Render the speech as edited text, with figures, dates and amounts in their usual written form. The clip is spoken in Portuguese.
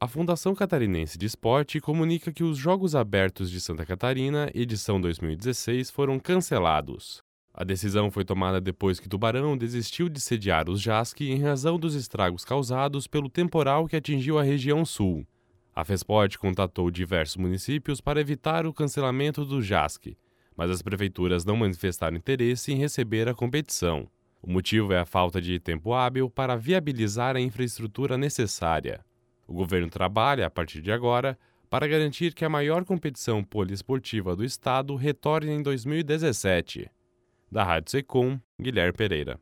A Fundação Catarinense de Esporte comunica que os Jogos Abertos de Santa Catarina, edição 2016, foram cancelados. A decisão foi tomada depois que Tubarão desistiu de sediar os JASC em razão dos estragos causados pelo temporal que atingiu a região sul. A FESPORT contatou diversos municípios para evitar o cancelamento do JASC, mas as prefeituras não manifestaram interesse em receber a competição. O motivo é a falta de tempo hábil para viabilizar a infraestrutura necessária. O governo trabalha, a partir de agora, para garantir que a maior competição poliesportiva do estado retorne em 2017. Da Rádio Secom, Guilherme Pereira.